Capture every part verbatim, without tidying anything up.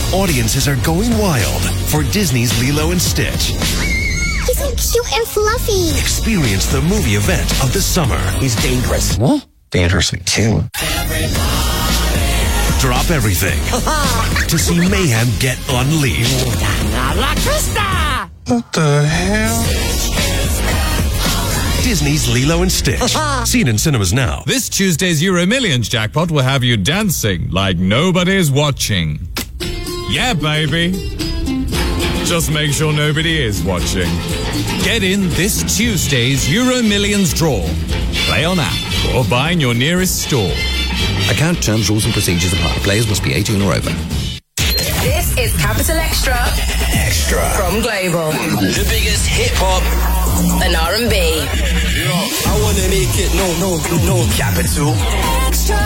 Audiences are going wild for Disney's Lilo and Stitch. He's so cute and fluffy. Experience the movie event of the summer. He's dangerous. What? Dangerous too. Drop everything to see mayhem get unleashed. What the hell? Disney's Lilo and Stitch. Seen in cinemas now. This Tuesday's Euro Millions jackpot will have you dancing like nobody's watching. Yeah, baby. Just make sure nobody is watching. Get in this Tuesday's Euro Millions draw. Play on app or buy in your nearest store. Account terms, rules and procedures apply. Players must be eighteen or over. This is Capital Extra. Extra. From Global. The biggest hip-hop and R and B. I want to make it no, no, no. Capital Extra.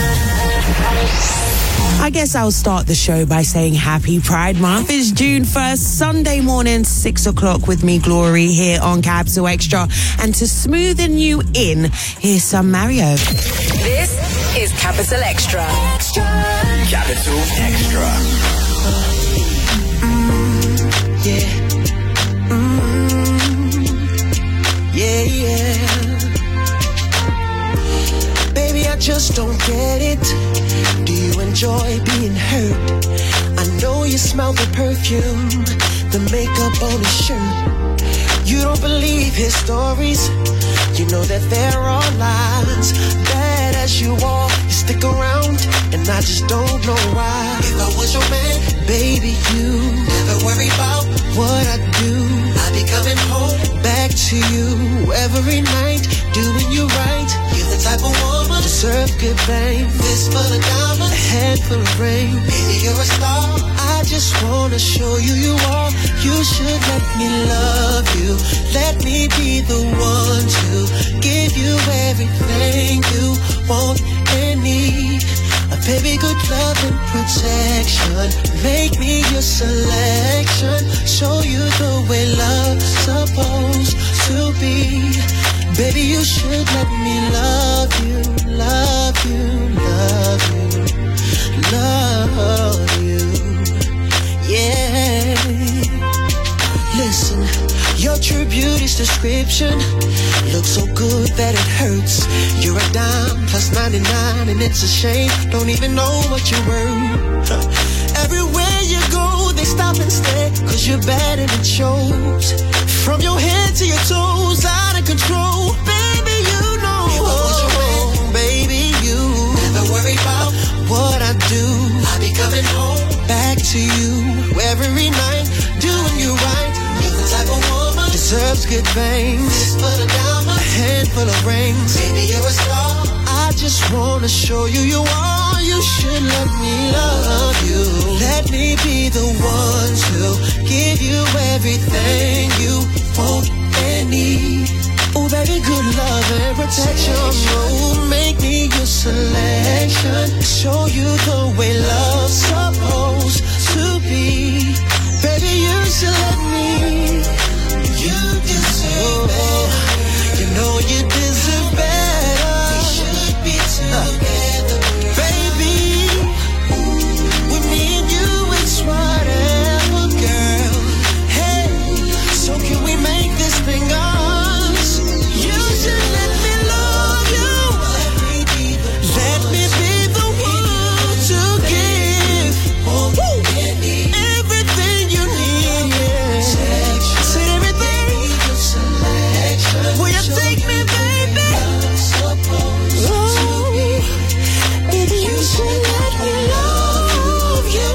I guess I'll start the show by saying Happy Pride Month. It's June first, Sunday morning, six o'clock with me, Glory, here on Capital Extra. And to smoothen you in, here's some Mario. This is Capital Extra. Extra. Capital Extra. Mm, yeah. Mm, yeah, yeah. Baby, I just don't get it. Do you enjoy being hurt? I know you smell the perfume, the makeup on his shirt. You don't believe his stories. You know that there are lies. Bad as you are, you stick around, and I just don't know why. If I was your man, baby, you never worry about what I do. I'll be coming home back to you every night, doing you right. You're the type of woman deserve good fame. Fist full of diamonds, a head full of rain. Baby, you're a star. I just wanna show you you are. You should let me love you. Let me be the one to give you everything you want and need. A baby, good love and protection. Make me your selection. Show you the way love's supposed to be. Baby, you should let me love you, love you, love you, love you. Yeah. Listen, your true beauty's description looks so good that it hurts. You're a dime plus ninety-nine, and it's a shame. Don't even know what you're worth. Everywhere you go, they stop and stare, cause you're bad and it shows. From your head to your toes, out of control. Baby, you know. If I was your man, baby, you never worry about what I do. I'll be coming home back to you every night, doing you right. You're the type of woman deserves good things. Fist full of diamonds, a handful of rings. Baby, you're a star. I just wanna show you you are. You should let me love you. Let me be the one to give you everything you want and need. Oh, baby, good love and protection. Oh, make me your selection. Show you the way love's supposed to be. Baby, you should let me. You deserve better. You know you deserve better. We should be together, baby. With me and you, it's whatever, girl. Hey, so can we make this thing ours? You should let me love you. Let me be the one to give everything you need. Yeah. Say everything. Will you take me, baby? Ooh, baby, you should let me love you.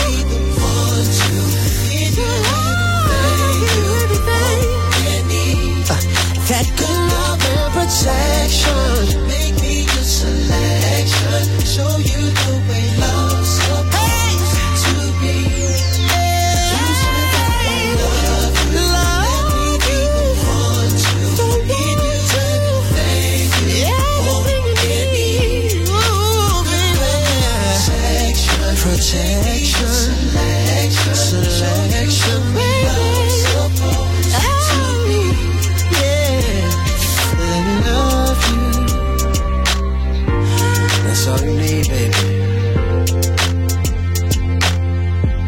That good love and protection. Make me your selection. Show you the way love's supposed to be. You should let me love you. Let me be the one to give you everything you want and need. Ooh, baby. Protection, protection, selection, selection, baby. That's all you need, baby.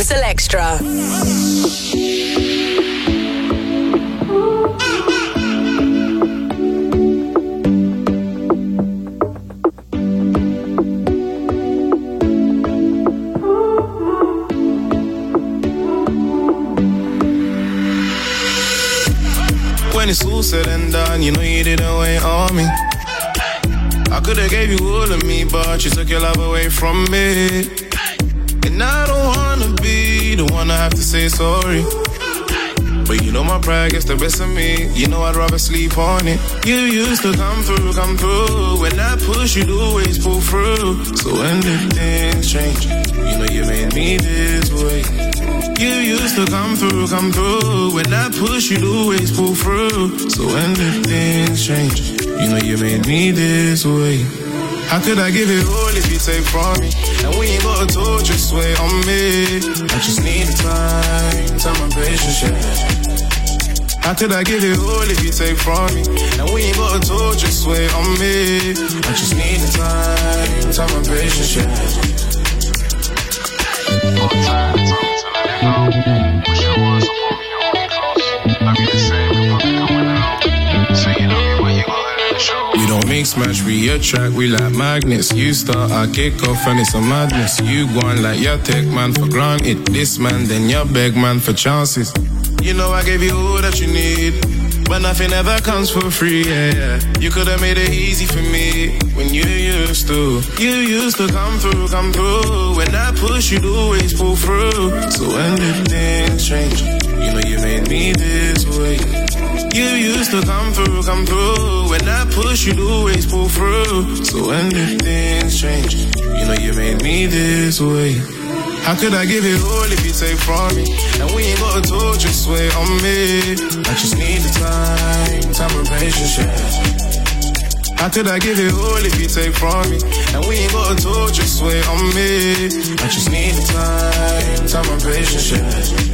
Capital Extra. When it's all said and done, you know you didn't wait on me. I could've gave you all of me, but you took your love away from me. And I don't wanna be the one to have to say sorry. But you know my pride gets the best of me. You know I'd rather sleep on it. You used to come through, come through. When I push, you'd always pull through. So when did things change? You know you made me this way. You used to come through, come through. When I push, you'd always pull through. So when did things change? You know you made me this way. How could I give it all if you take from me? And we ain't got a torch, just wait on me. I just need the time, time and patience, yeah. How could I give it all if you take from me? And we ain't got a torch, just wait on me. I just need the time, time and patience, yeah. All time, time to let it go. Wish it was upon me, hold me close. Love you the same, you're probably coming out. Say you love me when you gon' let it show. We don't mix match, we attract, we like magnets. You start, I kick off and it's a madness. You go on like your tech man for granted. This man, then your beg man for chances. You know I gave you all that you need, but nothing ever comes for free, yeah, yeah. You could've made it easy for me when you used to. You used to come through, come through. When I push, you'd always pull through. So when did things change? You know you made me this way. You used to come through, come through. When I push, you'd always pull through. So when did things change? You know you made me this way. How could I give it all if you take from me? And we ain't got a torch, just wait on me. I just need the time, time and patience, yeah. How could I give it all if you take from me? And we ain't got a torch, just wait on me. I just need the time, time and patience, yeah.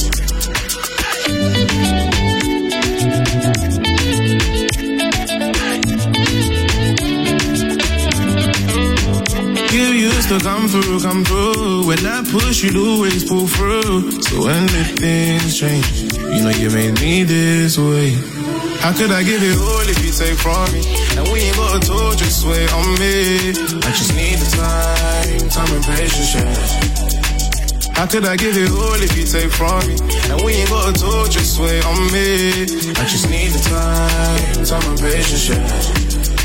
You used to come through, come through. When I push, you'd always pull through. So when did things change? You know you made me this way. How could I give it all if you take from me? And we ain't got a torch, just wait on me. I just need the time, time and patience, yeah. How could I give it all if you take from me? And we ain't got a torch, just wait on me. I just need the time, time and patience, yeah.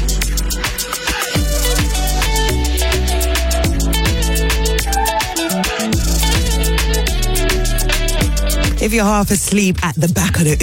If you're half asleep at the back of the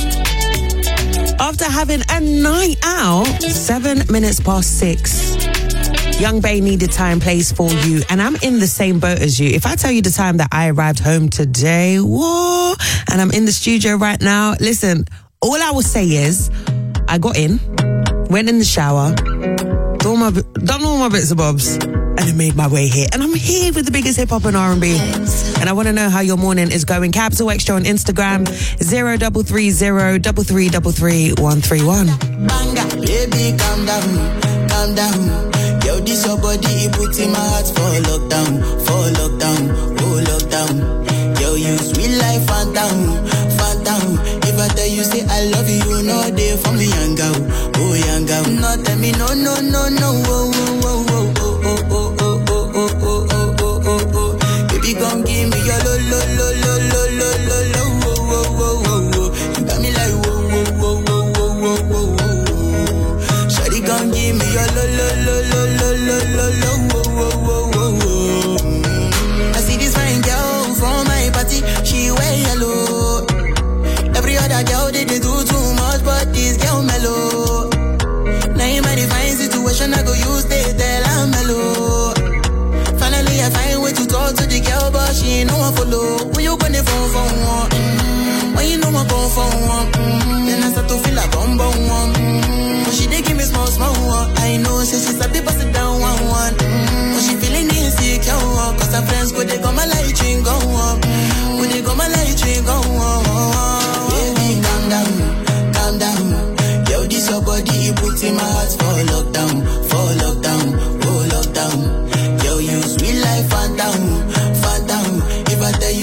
Uber, after having a night out, seven minutes past six, Young Bay needed time, place for you, and I'm in the same boat as you. If I tell you the time that I arrived home today, whoa, and I'm in the studio right now, listen, all I will say is, I got in, went in the shower, done all my, done all my bits and bobs, and I made my way here. And I'm here with the biggest hip hop and R and B. And I want to know how your morning is going. Capital Extra on Instagram, zero double three zero double three double three one three one. Banga, baby, calm down, calm down. Yo, this your body, it puts in my heart for lockdown, for lockdown, oh lockdown. Yo, you sweet life, phantom, phantom. If I tell you, say I love you, you know they for me, young girl, oh young girl. No, tell me, no, no, no, no, oh, oh, oh, oh, oh, oh, oh, oh, oh, oh, oh, oh, oh, oh. Baby, come give me your lo, lo, lo, lo, lo, lo, lo, lo, oh, oh, oh, oh, oh. You got me like, whoa, whoa, whoa, whoa, whoa, whoa, whoa, whoa. Shawty, come give me your lo, lo, lo, lo, lo, lo, lo, lo, oh, oh, oh, oh, oh. I see this fine girl from my party, she wear yellow. Every other girl, they, they do too much, but this girl mellow. Now in my divine situation, I go use they tell I'm mellow. Finally, I find way to talk to the girl, but she ain't no one follow. When you gonna phone for one? Mm-hmm. When you know I go for one? Mm-hmm. Then I start to feel like bum bum one. Mm-hmm. But she dey give me small small one. I know, say she's a people sit down one one. Mm-hmm. But she feeling insecure, cause her friends go they come my light ring go on. Mm-hmm. Go they come my light ring go on. Baby, calm down, calm down. Yo, this your body, it puts in my heart for lockdown, for lockdown, oh lockdown. Yo, you sweet life, phantom, phantom. If I tell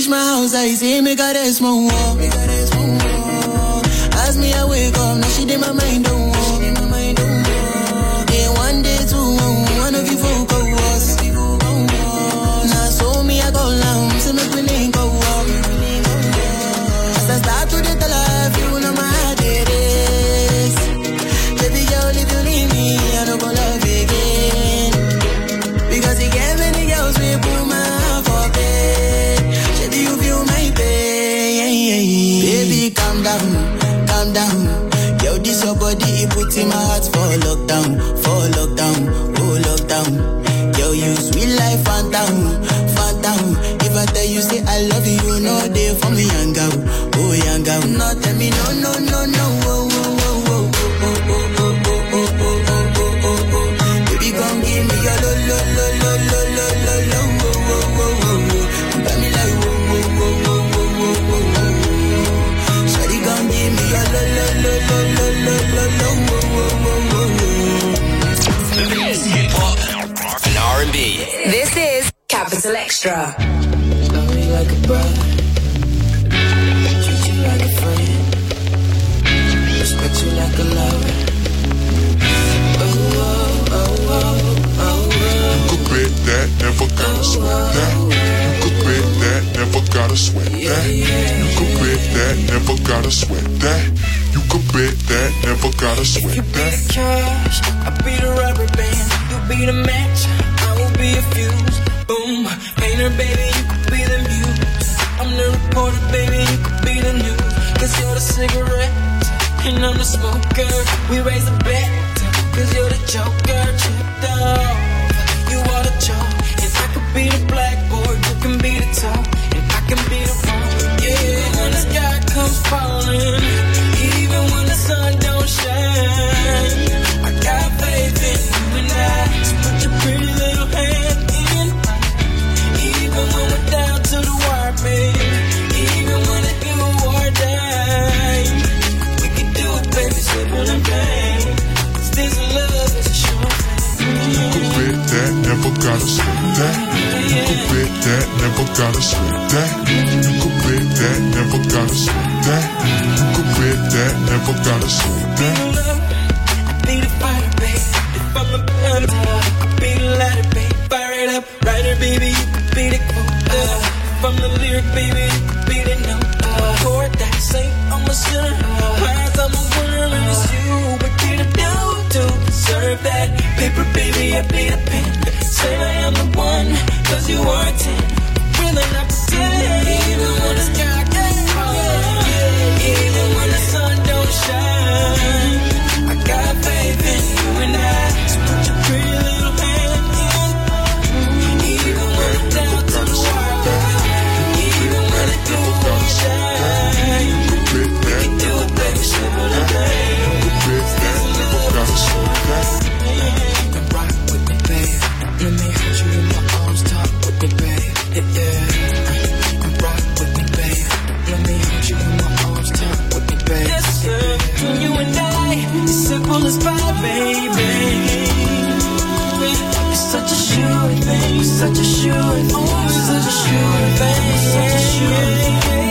reach my house, I say, make her rest more. Make her rest more. As me, I wake up, now she did my mind, don't walk. Then one day, two, one of you folk go was. Now, so me, I go down, so make me link go walk. As I start to get the life, you know my heart it is. Baby girl, if you leave me, I don't go love again. Because you get many girls, we put my heart for bed. Baby, you feel my pain. Baby, calm down, calm down. Yo, this your body, it puts in my heart for lockdown, for lockdown, oh lockdown. Yo, you sweet life, phantom, phantom. If I tell you, say I love you, you know they for me, young girl, oh young girl. No, tell me, no, no, no, no, oh, oh, oh, oh, oh, oh, oh, oh, oh, oh, oh, oh, oh. Baby, come give me your lo, lo, lo, lo, lo, lo, lo, lo, oh, oh, oh, oh, oh. You got me like, oh, oh, oh, oh, oh, oh, oh, oh. Shawty, come give me your lo, lo, lo, lo, lo, lo, lo, lo, oh, oh, oh, oh, oh. The best hip hop and R and B. This is Capital Extra. Love me like a brother, treat you like a friend, respect you like a lover. Oh, oh, oh, oh, oh. You could bet that, never gotta sweat that. You could bet that, never gotta sweat that. You could bet that, never gotta sweat that. You could bet that, never gotta sweat You be that. the cash, I be the rubber band. You be the match, I will be a fuse. Boom, painter, baby, you could be the muse. I'm the reporter, baby, you could be the news. Cause you're the cigarette, and I'm the smoker. We raise a bet, cause you're the joker. Chipped off, you are the chalk. And I could be the blackboard, you can be the top. And I can be the one, yeah. When the sky comes falling, even when the sun don't shine, I got faith in you and I. So put your pretty little hand in mine. Even when we're down to the wire, baby. Even when it's do or die, we can do it, baby, simple and plain. Cause this love is a sure thing. You could bet that, never gotta sweat that. You could bet that, never gotta sweat that. You could bet that, never gotta sweat that. You could bet that, never gotta sweat that. I be the fighter, baby. If I'm a better, I could be the lighter, baby. Fire it up, writer, baby. You could be the quote. If I'm the lyric, baby, you could be the note. Chord that sing, I'm a sinner. Eyes, I'm a winner, and it's you. What did I do to deserve that? Paper, baby, I be the pen. Say I am the one, cause you are a ten. Really not pretend. Even when the sky gets falling, even when the sun don't shine, I got faith in you and I. So put your pretty little hand in mine. Even when I'm down to the wire, even when it do or shine, we can do it, baby, simple and plain. There's a little bit of sugar. You can rock with me, babe. Let me hold you in my arms, talk with me, babe. Yeah, yeah. You can rock with me, babe. Let me hold you in my arms, talk with me, babe. Yes, sir. Between you and I, it's simple as pie, baby. It's such a sure thing, such a sure thing, such a sure thing, such a sure thing.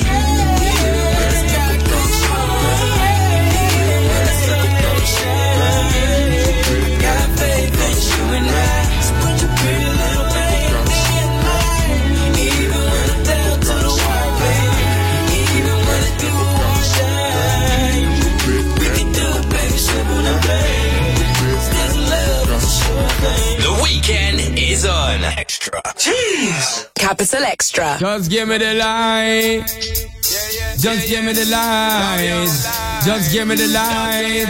The weekend is on. Extra. Jeez. Capital Extra. Just give me the light. Just give me the light. Just give me the light.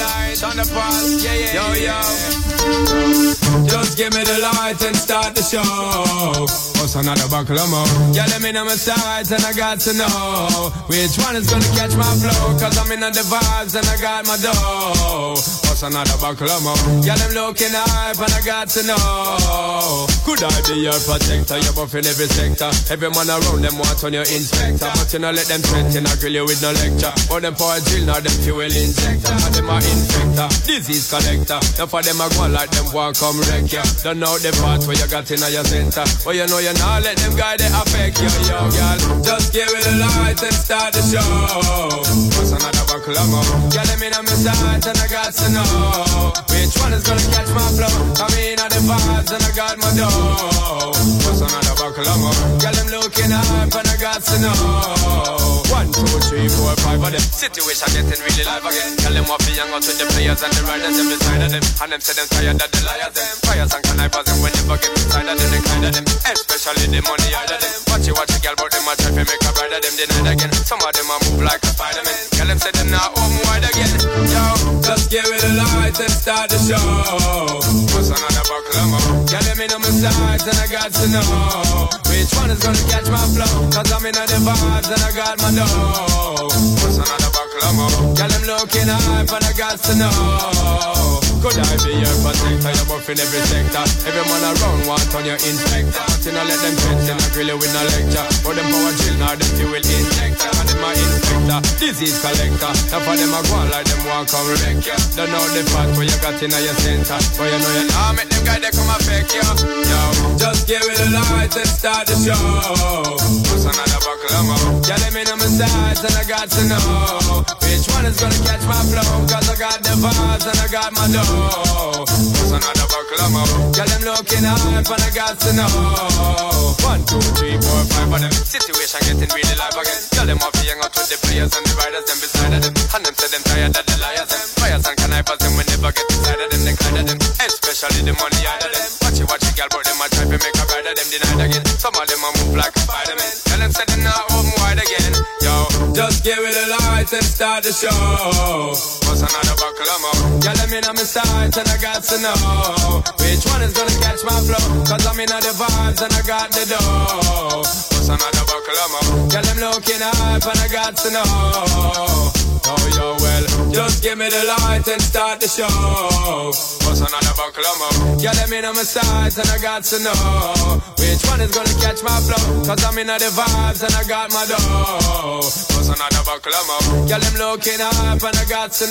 Yo, yo. Just give me the light and start the show. What's another buckle of more? Yeah, let me know my sides and I got to know which one is gonna catch my flow. Cause I'm in the vibes and I got my dough. What's another buckle of more? Yeah, them looking hype and I got to know. Could Could I be your protector? You're buff in every sector. Every man around them want on your inspector. But you know let them threaten, I grill you with no lecture. Or them for a drill, now them fuel injector. And them are infector, disease collector. Now for them I go like them want come wreck ya. Don't know the part where you got in your center. But you know you not let them guide they affect you, yo girl. Just give it a light and start the show. What's another buckle of more? Girl, them in on my side and I got to know which one is gonna catch my flow. Come in on the vibes and I got my dough. What's another buckle of more? Girl, them looking up and I got to know. One, two, three, four, five of them. Situation getting really live again. Girl, them want to young out with the players and the riders every side of them. And them say them tired of the liars them. Fires and connivers and we never get inside of them, the kind of them. Especially the money out of them. Watch it, watch it, girl, but them a try to make a bride of them deny it again. Some of them a move like a Spider-Man. Girl, them say them not home wide again. Yo, just give it a light and start the show. What's another buckle of more? Girl, them in on my sides and I got to know which one is gonna catch my flow. Cause I'm in on the vibes and I got my dough. What's another buckle of more? Girl, them looking hype and I got to know. Could I be your protector? You're buff in every sector. Every man around want on your inspector. But you know let them threaten, I grill you with no lecture. For them power chill, now them fuel injector. And them a infector, disease collector. Now for them a go on like them want come wreck ya. Don't know the part where you got in your center. But you know you now make them guys they come affect you. Yo, just give it a light and start the show. What's another buckle of more? Yeah, them in on my sides and I got to know which one is gonna catch my flow. Cause I got the vibes and I got my dough. What's another buckle of more? Girl, them looking hype and I got to know. One, two, three, four, five of them. Situation getting really live again. Girl, them off the young out with the players and the riders them beside of them. And them say them tired of the liars them. Fires and connivers them we never get inside of them, the kind of them. Especially the money out of them. Watch it, watch it, girl, but them a try to make a bride of them denied again. Some of them a move like a Spider-Man. Girl, them say them not home wide again. Yo, just give it a light and start the show. What's another buckle of more? Girl, them in on my sides and I got to know which one is gonna catch my flow. Cause I'm in on the vibes and I got the dough. What's another buckle of more? Girl, them looking hype and I got to know. Oh, yo, well, just give me the light and start the show. What's another buckle of more? Girl, them in on my sides and I got to know which one is gonna catch my flow. Cause I'm in on the vibes and I got my dough. What's another buckle of more? Girl, them looking hype and I got to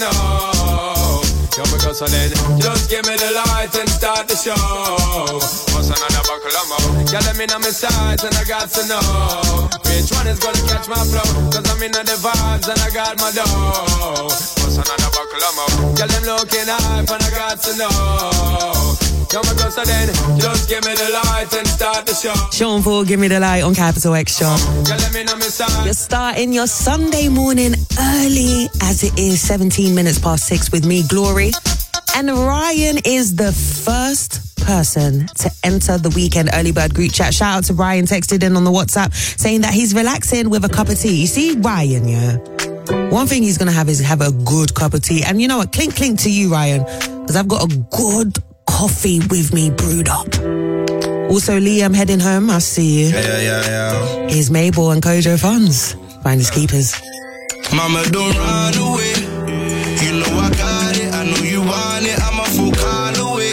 know. Yo, because so then, just give me the light and start the show. What's another buckle of more? Girl, them in on my sides and I got to know which one is gonna catch my flow. Cause I'm in on the vibes and I got my dough. What's another buckle of more? Girl, them looking hype and I got to know. Yo, because so then, just give me the light and start the show. Sean Paul, give me the light on Capital Extra. Girl, them in on my side. You're starting your Sunday morning early as it is seventeen minutes past six with me, Glory. And Ryan is the first person to enter the weekend early bird group chat. Shout out to Ryan, texted in on the WhatsApp saying that he's relaxing with a cup of tea. You see, Ryan, yeah? One thing he's going to have is have a good cup of tea. And you know what? Clink, clink to you, Ryan, because I've got a good coffee with me brewed up. Also, Liam heading home. I see you. Yeah, yeah, yeah. Here's Mabel and Kojo Funds. Finders keepers. Mama, don't run away. You know I got it. I know you want it. I'm a full call away.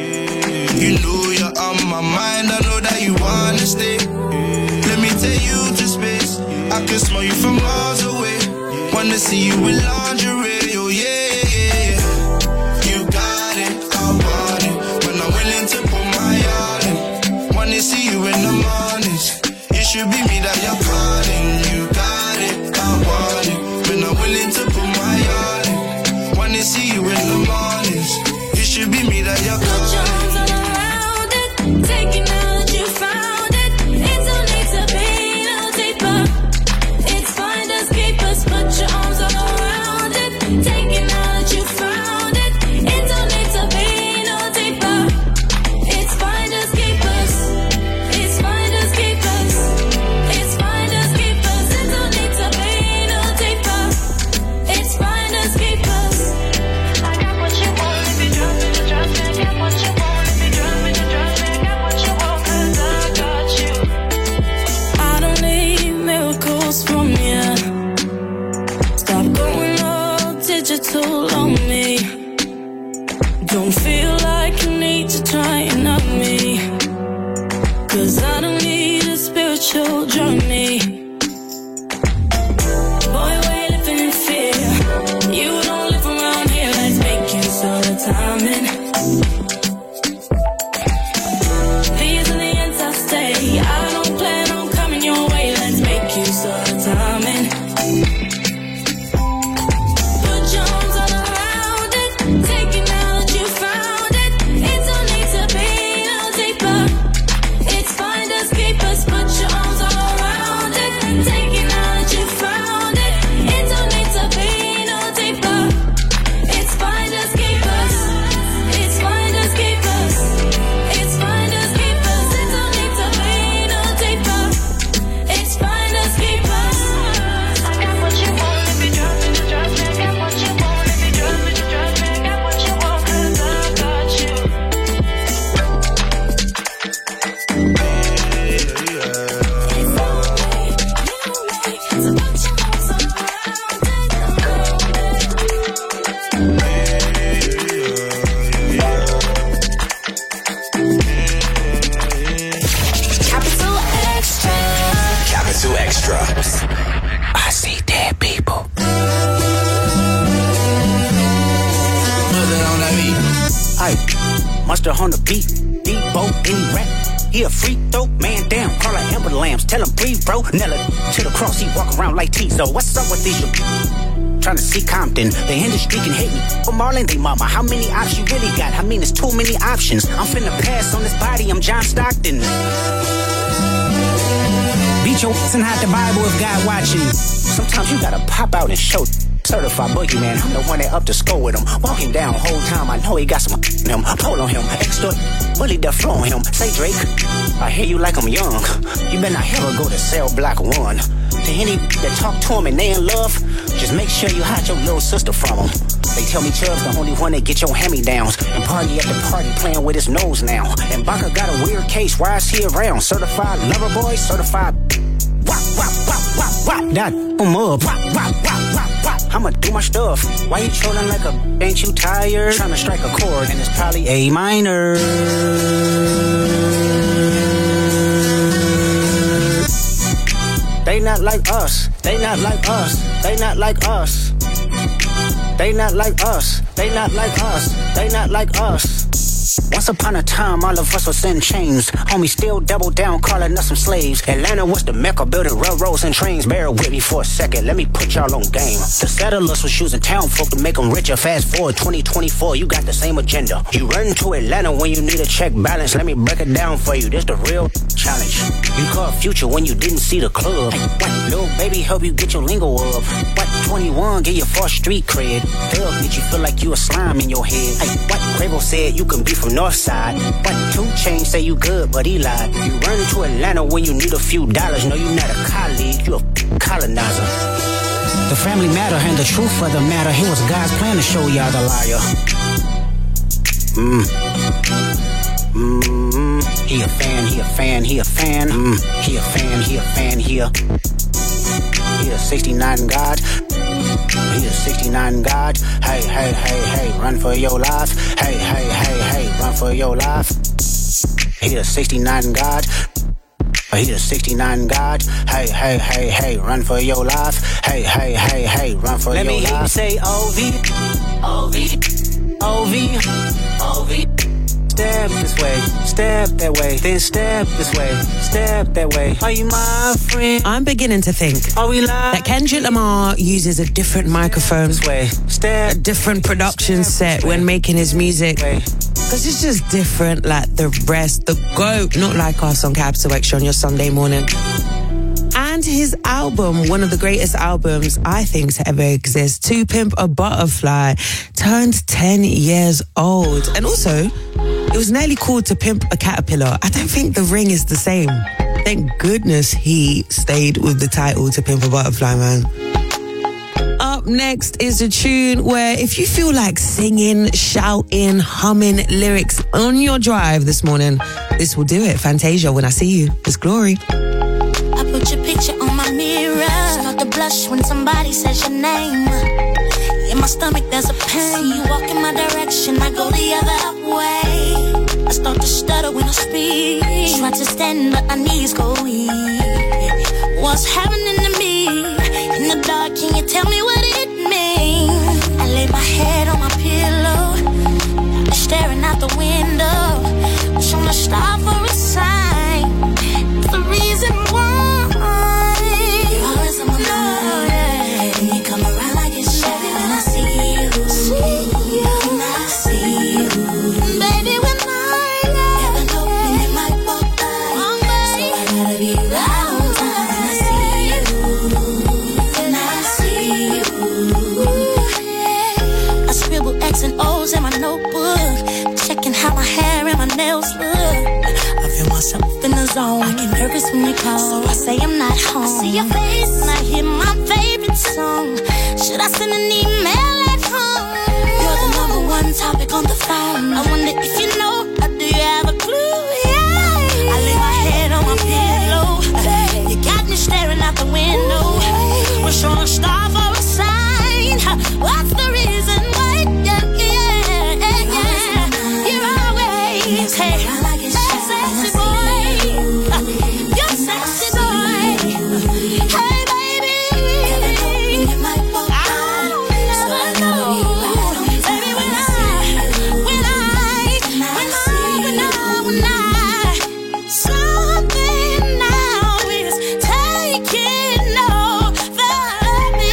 You know you're on my mind. I know that you wanna stay. Let me take you to space. I can smell you from miles away. Wanna see you in lingerie. Oh yeah, yeah, yeah. You got it. I want it. When I'm willing to put my all in. Wanna see you in the mornings. It should be me that you're calling. You got it. I want it. When I'm willing to put my all in. Wanna see you in the mornings. It should be me that you're calling. Put your arms all around it. Take it now that you found it. It don't need to be no deeper. It's finders keepers. Put your arms all around it. Take it now that you found it. It don't need to be no deeper. It's finders keepers. It's finders keepers. It's finders keepers. It don't need to be no deeper. It's finders keepers. I got what you want. If you drop it, you drop it. I got what you want. If you drop it, you drop it. I got what you want. 'Cause I got you. I don't need miracles from you. Stop going all digital on me. Don't feel like you need to try and up me. Cause I don't need a spiritual journey. Boy, we're living in fear. You don't live around here. Let's make use of the timing. These are the ends I stay. I don't plan on coming your way. Let's make use of the timing. Put your arms all around it. Take it now that you found it. It don't need to be no deeper. It's find us, keep us. Put your arms all around it. Take it now that you found it. It don't need to be no deeper. It's find us, keep us. It's find us, keep us. It's find us, keep us. It don't need to be no deeper. It's find us, keep us. I got what you want if you trust me, trust me. I got what you want if you trust me, trust me. I got what you want 'cause I got you. So put your arms Capital Extra. Capital Extra. I see dead people. Aye, monster on the beat, Debo, any rap. He a free throw, man down, call like Amber Lambs, tell him breathe, bro. Nella to the cross, he walk around like Tizo. What's up with these? Trying to see Compton, the industry can hate me. For Marlon, they mama, how many options you really got? I mean, it's too many options. I'm finna pass on this body, I'm John Stockton. Beat your ass and hide the Bible if God watching. Sometimes you gotta pop out and show. Certified boogeyman, I'm the one that up to score with him. Walking down whole time, I know he got some in him. Pull on him, extra bully the flow on him. Say Drake, I hear you like I'm young. You better not ever go to cell block one. To any that talk to him and they in love, just make sure you hide your little sister from him. They tell me Chubb's the only one that get your hand-me-downs. And party at the party playing with his nose now. And Baka got a weird case, why is he around? Certified lover boy, certified wop, wop, wop, wop, wop. That um up, wop, wop, wop, wop, wop. I'ma do my stuff. Why you trolling like a, ain't you tired? Trying to strike a chord and it's probably A minor. They not like us, they not like us, they not like us. They not like us, they not like us, they not like us. Once upon a time, all of us was in chains. Homie still double down, calling us some slaves. Atlanta was the mecca, building railroads and trains. Bear with me for a second, let me put y'all on game. The settlers was using town folk to make them richer. Fast forward twenty twenty-four, you got the same agenda. You run to Atlanta when you need a check balance. Let me break it down for you, this the real challenge. You caught Future when you didn't see the club. Hey, what, little baby help you get your lingo up. What, twenty-one, get your first street cred. Thug made you feel like you a slime in your head. Hey, what, Quavo said you can be from Northside. What, two Chainz say you good, but he lied. You run into Atlanta when you need a few dollars. No, you not a colleague, you a colonizer. The family matter and the truth of the matter. Here was God's plan to show y'all the liar. Mm. Mm. He a fan, he a fan, he a fan. Mm. He a fan, he a fan, he a. He a sixty-nine God. He a sixty-nine God. Hey, hey, hey, hey, run for your life. Hey, hey, hey, hey, run for your life. He a sixty-nine God. He a sixty-nine God. Hey, hey, hey, hey, run for your life. Hey, hey, hey, hey, run for Let your life. Let me hear you say O V. O V. O V. O V. Step this way, step that way, then step this way, step that way. Are you my friend? I'm beginning to think Are we live? that Kendrick Lamar uses a different microphone, This way, step, a different production set when making his music. Because it's just different like the rest. The GOAT, not like us on Capital Extra on your Sunday morning. And his album, one of the greatest albums I think to ever exist, To Pimp a Butterfly, turned ten years old. And also, it was nearly called To Pimp a Caterpillar. I don't think the ring is the same. Thank goodness he stayed with the title To Pimp a Butterfly, man. Up next is a tune where if you feel like singing, shouting, humming lyrics on your drive this morning, this will do it. Fantasia, When I See You. It's Glory. I put your picture on my mirror. Start to blush when somebody says your name. In my stomach there's a pain. You walk in my direction, I go the other way. I start to stutter when I speak. Try to stand, but my knees go weak. What's happening to me? In the dark, can you tell me what it means? I lay my head on my pillow, staring out the window. Wish on a star for a sign. It's the reason why you're always on my mind. When you come around like it's Chevy, when I see you, see you, when I see you, baby, when I never know when you might walk by, so I gotta be right on time. When I see you, when I see you, I scribble X and O's in my notebook, checking how my hair and my nails look. I feel myself in the zone. I get nervous when you call, so I say I'm not home. I see your face and I hear my favorite song. Should I send an email at home? You're the number one topic on the phone. I wonder if you know, or do you have a clue? Yeah. I lay my head on my pillow. You got me staring out the window. Wish on a star for a sign. What's the reason why? Yeah, yeah, yeah, yeah. You're always hey, hey, sexy boy. You're sexy boy. Hey, baby. I don't never know. Baby, when I, when I, when I, when I, when I, something now is taking over me.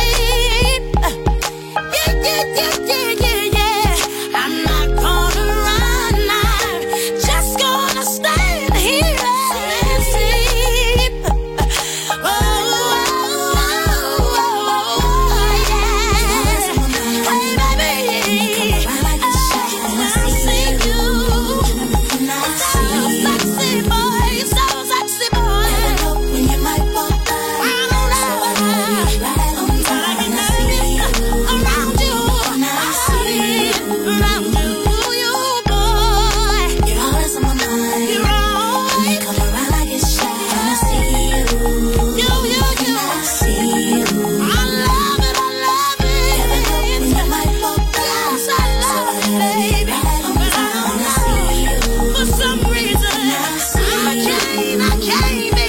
Yeah, yeah, yeah, yeah, yeah, yeah. I'm not gonna run, I'm just gonna stand here and sleep. Oh, oh, oh, oh, yeah. Hey, baby, I see you. So sexy boy, so sexy boy. When you might walk by, I don't know. I get nervous around you. I see around you, you boy. You're always on my mind. You're always. When you come around like it's shy, I see you. You, you, you. I see you. I love it, I love it. Never know when you might walk by. Yes, I love it, baby. But I don't know. For some reason, I can't, I can't be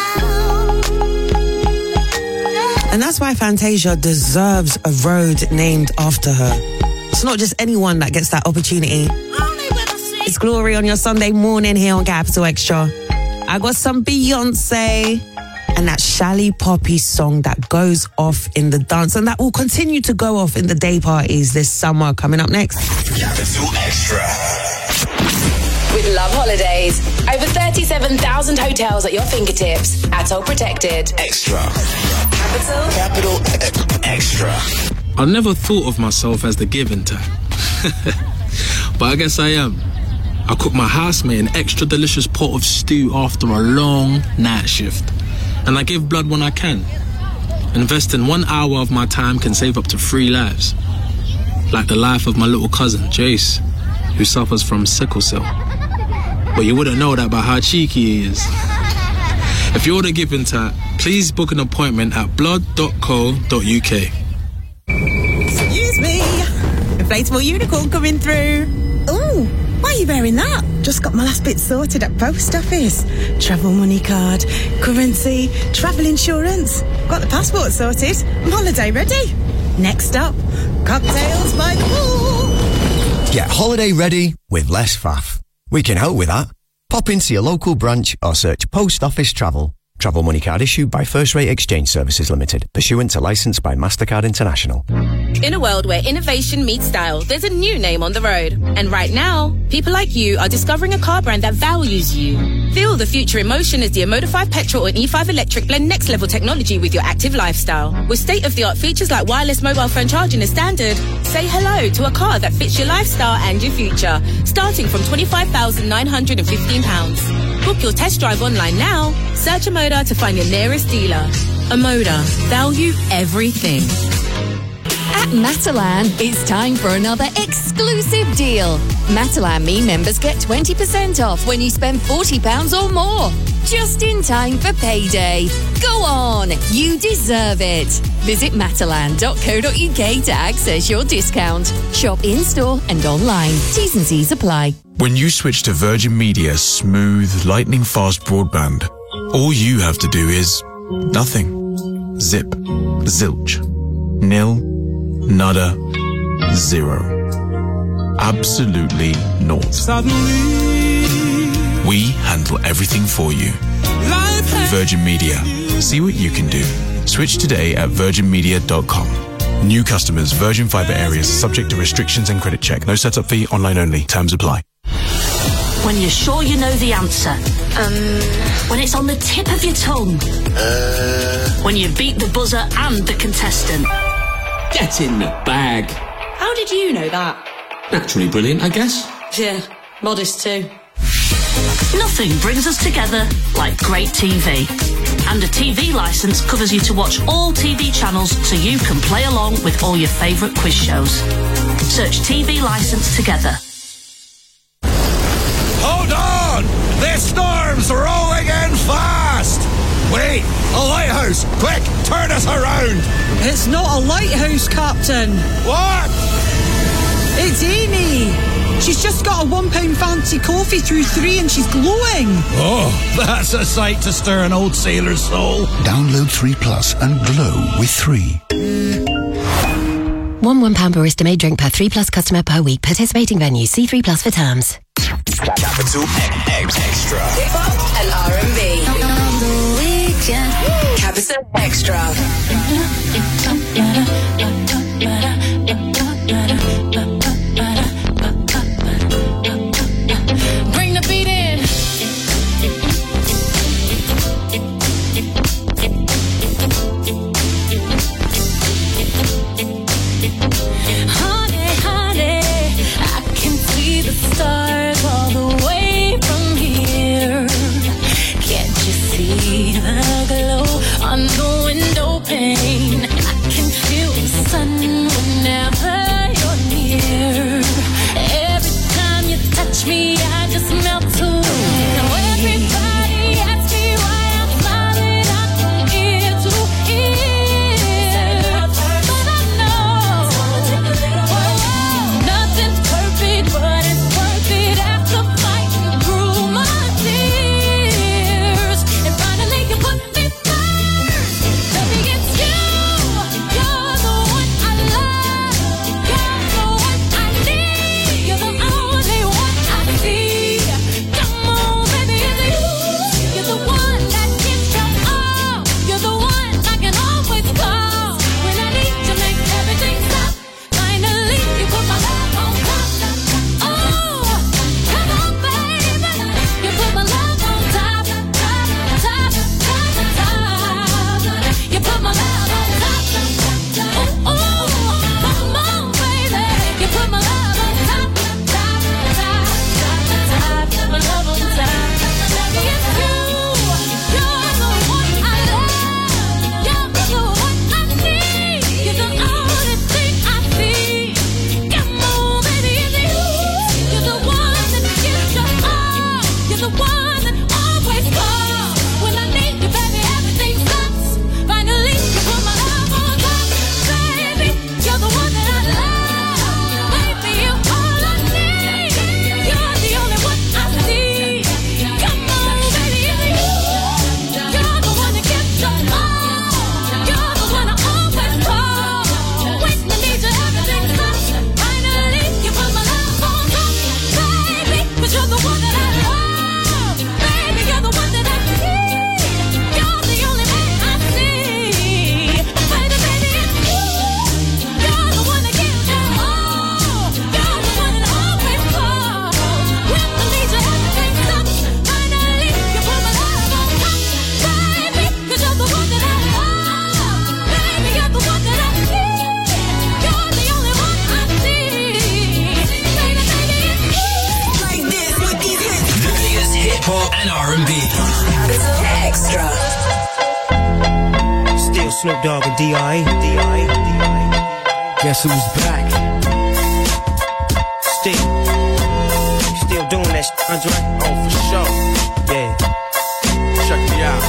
around. And that's why Fantasia deserves a road named after her. It's not just anyone that gets that opportunity. It's Glory on your Sunday morning here on Capital Extra. I got some Beyonce and that Shally Poppy song that goes off in the dance, and that will continue to go off in the day parties this summer. Coming up next. Capital Extra. With Love Holidays, over thirty-seven thousand hotels at your fingertips. Atoll protected. Extra. Capital. Capital Extra. I never thought of myself as the giving type. But I guess I am. I cook my housemate an extra delicious pot of stew after a long night shift. And I give blood when I can. Investing one hour of my time can save up to three lives. Like the life of my little cousin, Jace, who suffers from sickle cell. But you wouldn't know that by how cheeky he is. If you're the giving type, please book an appointment at blood dot co dot uk. Excuse me. Inflatable unicorn coming through. Ooh, why are you wearing that? Just got my last bit sorted at post office. Travel money card, currency, travel insurance. Got the passport sorted. I'm holiday ready. Next up, cocktails by the pool. Get holiday ready with less faff. We can help with that. Pop into your local branch or search Post Office Travel. Travel money card issued by First Rate Exchange Services Limited, pursuant to licence by MasterCard International. In a world where innovation meets style, there's a new name on the road. And right now, people like you are discovering a car brand that values you. Feel the future in motion as the Emoda five Petrol and E five Electric blend next level technology with your active lifestyle. With state-of-the-art features like wireless mobile phone charging as standard, say hello to a car that fits your lifestyle and your future, starting from twenty-five thousand nine hundred fifteen pounds. Book your test drive online now. Search Emoda to find your nearest dealer. Emoda. Value everything. At Matalan, it's time for another exclusive deal. Matalan Me members get twenty percent off when you spend forty pounds or more. just in time for payday. Go on, you deserve it. Visit matalan dot co dot uk to access your discount. Shop in-store and online. T's and C's apply. When you switch to Virgin Media's smooth, lightning-fast broadband, all you have to do is nothing. Zip. Zilch. Nil. Nada. Zero. Absolutely naught. Suddenly, we handle everything for you. Virgin Media. See what you can do. Switch today at virgin media dot com. New customers, Virgin Fibre areas, subject to restrictions and credit check. No setup fee, online only. Terms apply. When you're sure you know the answer. Um. When it's on the tip of your tongue. Uh. When you beat the buzzer and the contestant. Get in the bag. How did you know that? Naturally brilliant, I guess. Yeah, modest too. Nothing brings us together like great T V. And a T V licence covers you to watch all T V channels so you can play along with all your favourite quiz shows. Search T V licence together. Hold on! This storm's rolling in fast! Wait, a lighthouse! Quick, turn us around! It's not a lighthouse, Captain. What? It's Amy. She's just got a one pound fancy coffee through three and she's glowing. Oh, that's a sight to stir an old sailor's soul. Download three Plus and glow with three. One one pound barista made drink per three Plus customer per week. Participating venues. See three Plus for terms. Capital Extra. Hip hop and R and B. On the weekend. Capital Extra. Bring the beat in. Honey, honey, I can see the stars all the way from here. Can't you see the glow on the window pane? I can feel the sun whenever you're near. Every time you touch me, I just melt away. Now everybody asks me why I'm smiling out from ear to ear. But I know nothing's perfect, but it's worth it after fighting through my tears. And finally you put me first. Baby, it's you. You're the one I love. You're the one I need. You're the only one I see. Come on, baby, it's you. You're the one that gives me all. You're the one I can always call when I need to make everything stop. Finally, you put my love on top. Oh, come on, baby. You put my love on top, top, top, top, top. You put my love on top. Oh, oh, come on, baby. You put my love on top, top, top, top, top. My love on top. Baby, it's you. You're the one I love. You're the one I need. You're the only thing I see. Come on, baby, it's you. You're the one that gives your all. You're the one that always calls when I need you, baby. Everything stops. Finally, you put my love on top, baby. You're the one that I love, baby. You're all I need. You're the only one I see. Come on, baby, it's you. You're the one that gives your all. You're the one I always call when I need you. Everything stops. Finally, you put my love on top, baby. 'Cause you're the one that I love, baby. You're the one that I need. You're the only man I see. Baby, baby, it's you. You're the one that gives your all. You're the one that I always call when I need you. Everything stops. Finally, you put my love on top, baby. 'Cause you're the one that I love, baby. You're the one that I need. You're the only one I see. Baby, baby, it's you. Like this with these hits. The biggest hip hop and R and B. Capital Extra. Still Snoop Dogg and D I D I Guess who's back? Still. Still doing that shit, Andre? Oh, for sure. Yeah. Yeah.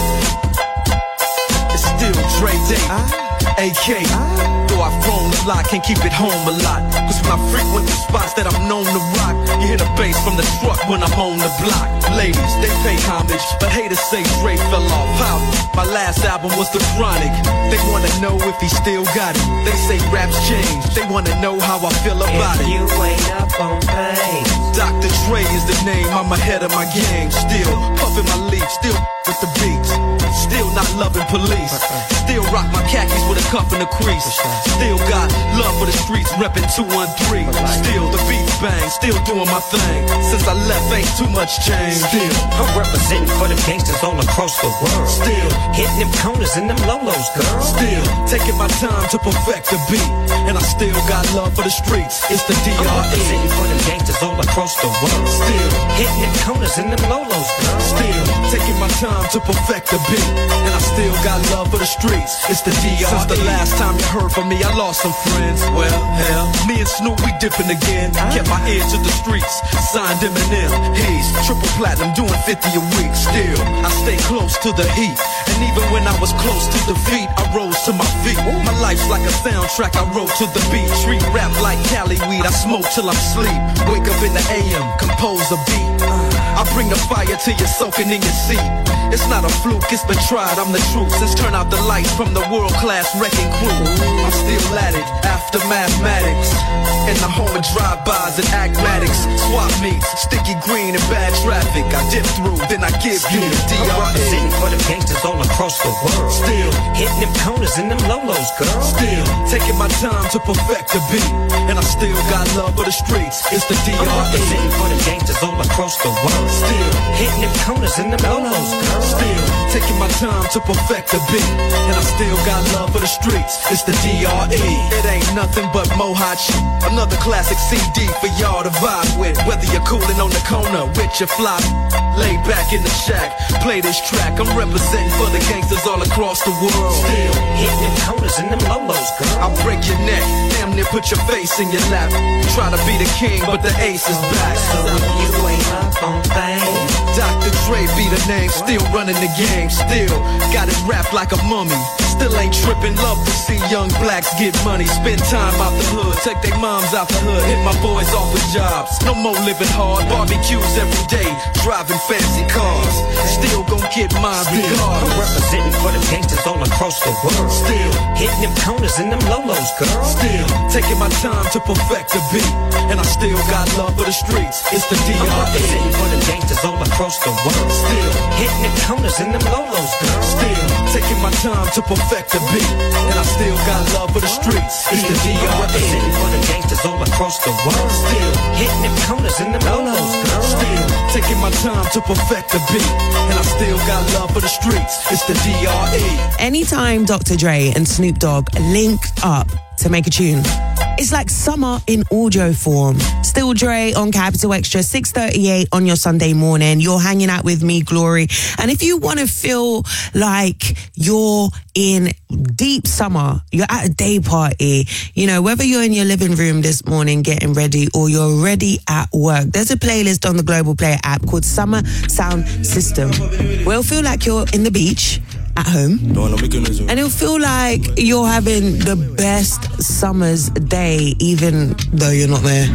It's still Dre Day, A K. Though I've grown a lot, can't keep it home a lot. Cause when I frequent the spots that I'm known to rock, you hear the bass from the truck when I'm on the block. Ladies, they pay homage, but haters say Dre fell off. How? My last album was The Chronic. They wanna know if he still got it. They say raps change, they wanna know how I feel about if it. You ain't up on things. Doctor Dre is the name, I'm ahead of my game. Still puffin' my leaf, still with the beats. Still not loving police. Still rock my khakis with a cuff and a crease. Still got love for the streets, reppin' two one three. Still the beats bang, still doing my thing. Since I left, ain't too much change. Still I'm representing for the gangsters all across the world. Still hitting them corners and them lolos, girl. Still taking my time to perfect the beat. And I still got love for the streets. It's the D R E. I'm representing for the gangsters all across the world. Still hitting them corners and them lolos, girl. Still taking my time to perfect the beat. And I still got love for the streets. It's the D R E. Since the last time you heard from me, I lost some friends. Well, hell, me and Snoop, we dipping again. Kept my ear to the streets. Signed Eminem. He's triple platinum, doing fifty a week. Still, I stay close to the heat. And even when I was close to defeat, I rose to my feet. My life's like a soundtrack, I wrote to the beat. Treat rap like Cali weed, I smoke till I'm sleep. Wake up in the A M, compose a beat. I bring the fire till you're soaking in your seat. It's not a fluke, it's been tried, I'm the truth. Since turn out the lights from the world-class wrecking crew, I'm still at it, after mathematics. In the home of drive-bys and acmatics. Swap meets, sticky green and bad traffic. I dip through, then I give you the D R E. I'm representing for the gangsters all across the world. Still hitting them corners and them lolos, girl. Still taking my time to perfect the beat. And I still got love for the streets. It's the D R E. I'm representing for the gangsters all across the world. Still hitting them corners and them lolos, girl. Still taking my time to perfect the beat. And I still got love for the streets. It's the D R E. It ain't nothing but mohawk shit. Another classic C D for y'all to vibe with. Whether you're coolin' on the corner with your fly, lay back in the shack, play this track. I'm representing for the gangsters all across the world. Still hitting them corners and them lolos, girl. I'll break your neck, damn near put your face in your lap. Try to be the king, but the ace is back. So you ain't up on things. Doctor Dre be the name, still running the game. Still got it wrapped like a mummy. Still ain't tripping, love to see young blacks get money. Spend time out the hood, take their moms out the hood. Hit my boys off with jobs, no more living hard. Barbecues every day, driving fancy cars. Still gon' get mine regardless. I'm representing for the gangsters all across the world. Still hitting them corners and them lolos, girl. Still taking my time to perfect the beat. And I still got love for the streets. It's the D R E. I'm representing for the gangsters all across the world. Still hitting them corners and them lolos, girl. Still taking my time to perfect the beat. And I still got love for the streets. It's the D R E. I'm representing for the gangsters all across the world. Still hitting them corners and them lolos, girl. Still taking my time to perfect the beat. And I still got love for the streets. It's the D R E. Anytime Doctor Dre and Snoop Dogg link up to make a tune, it's like summer in audio form. Still Dre on Capital Extra, six thirty-eight on your Sunday morning. You're hanging out with me, Glory. And if you want to feel like you're in deep summer, you're at a day party, you know, whether you're in your living room this morning getting ready or you're already at work, there's a playlist on the Global Player app called Summer Sound System. We'll feel like you're in the beach at home, and it'll feel like you're having the best summer's day even though you're not there.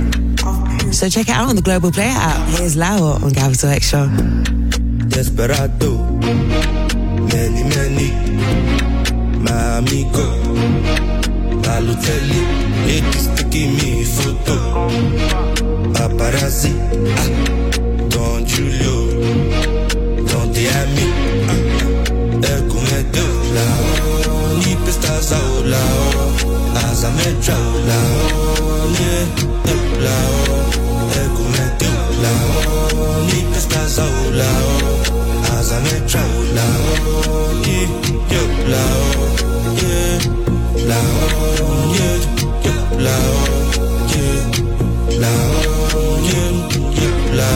So check it out on the Global Player app. Here's Lauer on Capital Extra. Desperado, many many, my amigo, Balotelli, ladies taking me photo, paparazzi, ah, Don Julio, Don Diami. Ni pestas a lao, as a metra lao, ne lao, ecumete lao, ni pestas a lao, as a metra lao, ni yo lao, yeah, lao, yeah, yo lao, yeah, lao, yeah, yo lao.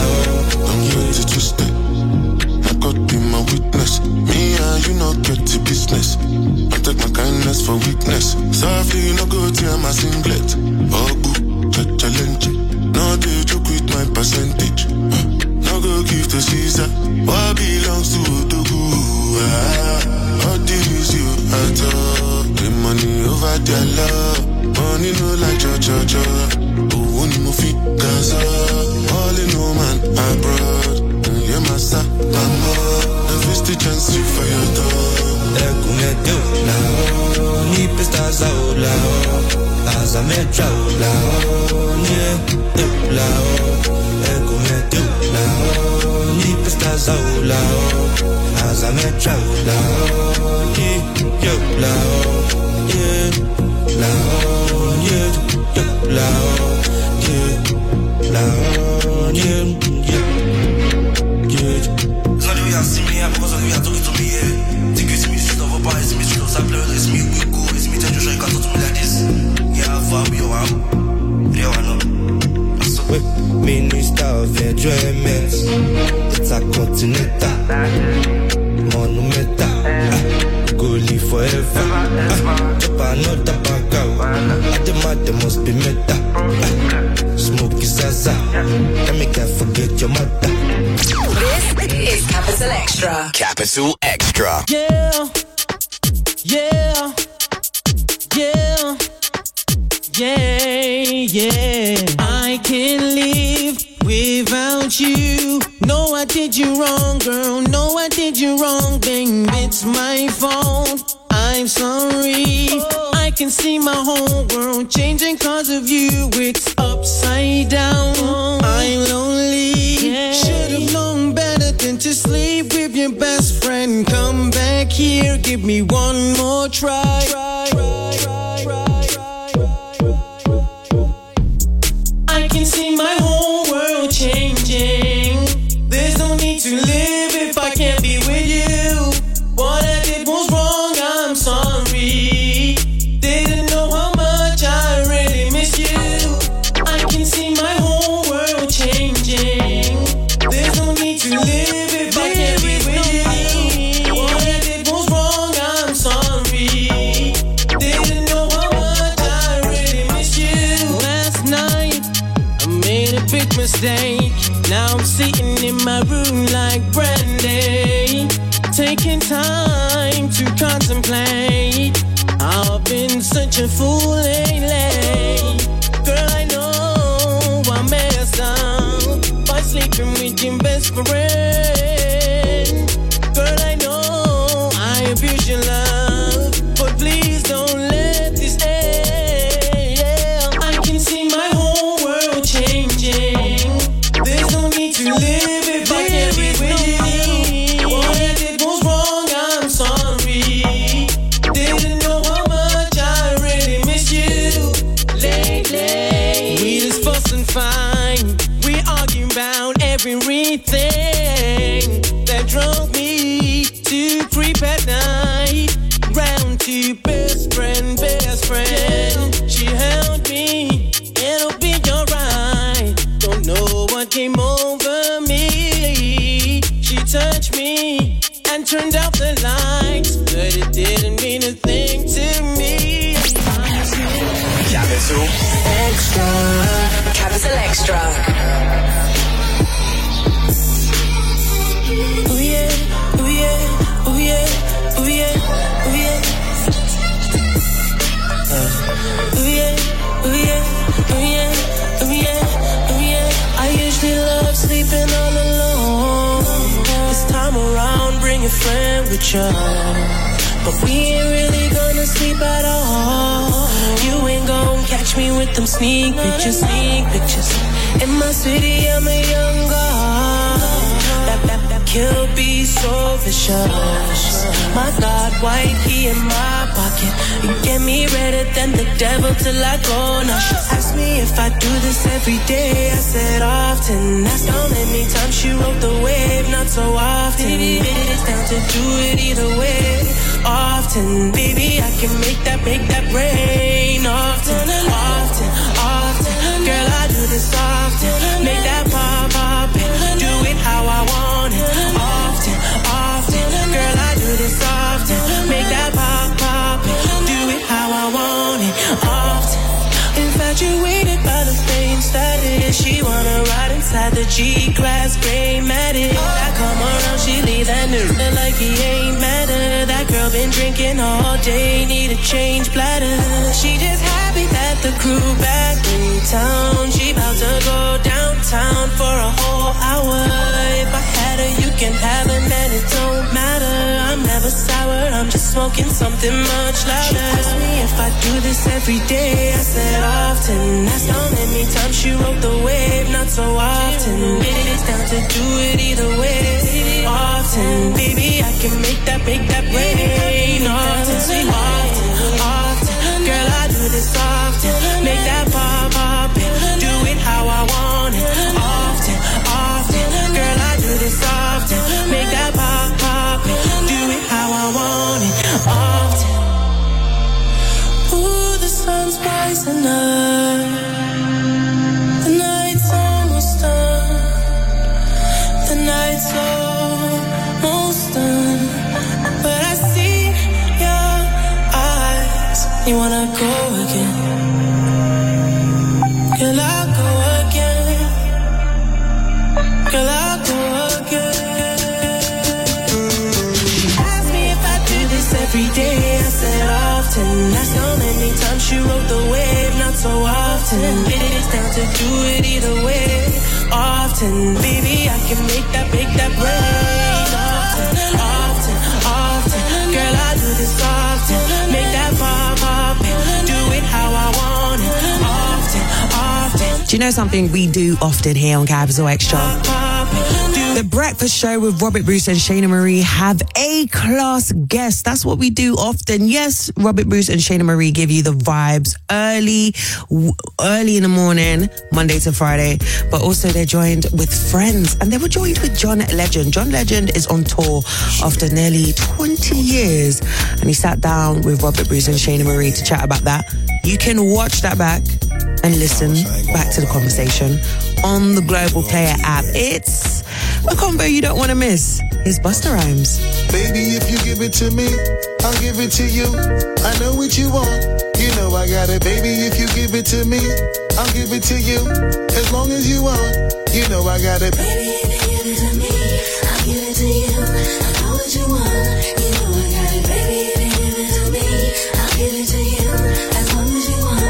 know like cha cha cha. Oh, only mo fi Gaza. All in no man abroad. Yeah, massa, mama. The first chance you fire door. Ecco me tu lao, ni pesta sao lao, asa me trao lao, nie tu lao. Ecco me tu lao, ni pesta sao lao, asa me trao lao, nie yo lao, yeah lao, yeah yo lao, yeah lao, yeah yeah yeah. Zali we a see me, I'm gonna we a talk to me. Pas esse me tu ça pleure esse me go esse me tu joue quand tu me la dis yeah va bio wow real no Minister of Enjoyment it's a continental monumental go live forever Japan no tobacco the matter must be meta smoke is zaza let me can't forget your mother. This is Capital Extra. Capital Extra. Yeah. Yeah, yeah, yeah, yeah. I can't live without you. No, I did you wrong, girl. No, I did you wrong, babe. It's my fault. I'm sorry. I can see my whole world changing cause of you. It's upside down. I'm lonely. Should've known better than to sleep with your best friend. Come back here, give me one more try. I can see my whole world changing. There's no need to live if I can't be with you. What I did was wrong, I'm sorry. Didn't know how much I really miss you. I can see my whole world changing. There's no need to live if I can't be with you. What I did was wrong, I'm sorry. Didn't know how much I really miss you. Last night, I made a big mistake. Now I'm sitting in my room like Brandy, taking time to contemplate. I've been such a fool lately. Girl, I know I messed up by sleeping with your best friend. Girl, I know I abused your love, but please don't let this end. Yeah, I can see my whole world changing. There's no need to live if I can't be with you. What I did was wrong, I'm sorry. Didn't know how much I really miss you lately. We just fuss and fight. We argue about everything that drove me to creep at night. Round to best friend, best friend. She held me, it'll be alright. Don't know what came over me. She touched me and turned out the lights, but it didn't mean a thing to me. Capital Extra. Capital Extra. Ooh yeah, ooh yeah, ooh yeah, ooh yeah, ooh yeah. Uh, ooh yeah, ooh yeah, ooh yeah, ooh yeah, ooh yeah. I usually love sleeping all alone. This time around, bring a friend with you. But we ain't really gonna sleep at all. You ain't gon' catch me with them sneak pictures, sneak pictures. In my city, I'm a young god. That, that, that kill be so vicious. My God, white key in my pocket. You get me redder than the devil till I go. Now she asked me if I do this every day. I said often. That's how many times she rode the wave. Not so often. It's down to do it either way. Often, baby, I can make that, make that rain. Often, often, often. Girl, I do this often. Make that pop, pop it. Do it how I want it. Often, often. Girl, I do this often. Make that pop, pop it. Do it how I want it. Often. Infatuated by the fame status. She wanna ride inside the G-Class gray matted. I come around, she leave that nigga like he ain't matter. That girl been drinking all day, need a change bladder. She just happy that the the crew back in town. She about to go downtown for a whole hour. If I had her, you can have her, man, it don't matter. I'm never sour, I'm just smoking something much louder. She asked me if I do this every day. I said often. That's how many times she rode the wave, not so often. It's down to do it either way. Often, baby, I can make that, make that rain. Often, often, often. Girl, I do this often. Make that pop, pop it. Do it how I want it. Often, often. Girl, I do this often. Make that pop, pop it. Do it how I want it. Often. Ooh, the sun's rising up. The night's almost done. The night's almost done. But I see your eyes. You wanna go again? Girl, I'll go again. Girl, I'll go again. She asked me if I do this every day. I said often. That's how many times she rode the wave, not so often. It's down to do it either way. Often, baby, I can make that, make that rain. Often, often, often. Girl, I do this often. Make that pop, pop it. Do it how I want it. Often, often. Do you know something we do often here on Capital Extra? The Breakfast Show with Robert Bruce and Shayna Marie have A-class guests. That's what we do often. Yes, Robert Bruce and Shayna Marie give you the vibes early, w- early in the morning, Monday to Friday. But also they're joined with friends. And they were joined with John Legend. John Legend is on tour after nearly twenty years. And he sat down with Robert Bruce and Shayna Marie to chat about that. You can watch that back and listen back to the conversation on the Global Player app. It's a combo you don't want to miss. Here's Busta Rhymes. Baby, if you give it to me, I'll give it to you. I know what you want. You know I got it. Baby, if you give it to me, I'll give it to you. As long as you want, you know I got it. Baby, if you give it to me, I'll give it to you. I know what you want. You know I got it. Baby, if you give it to me, I'll give it to you. As long as you want.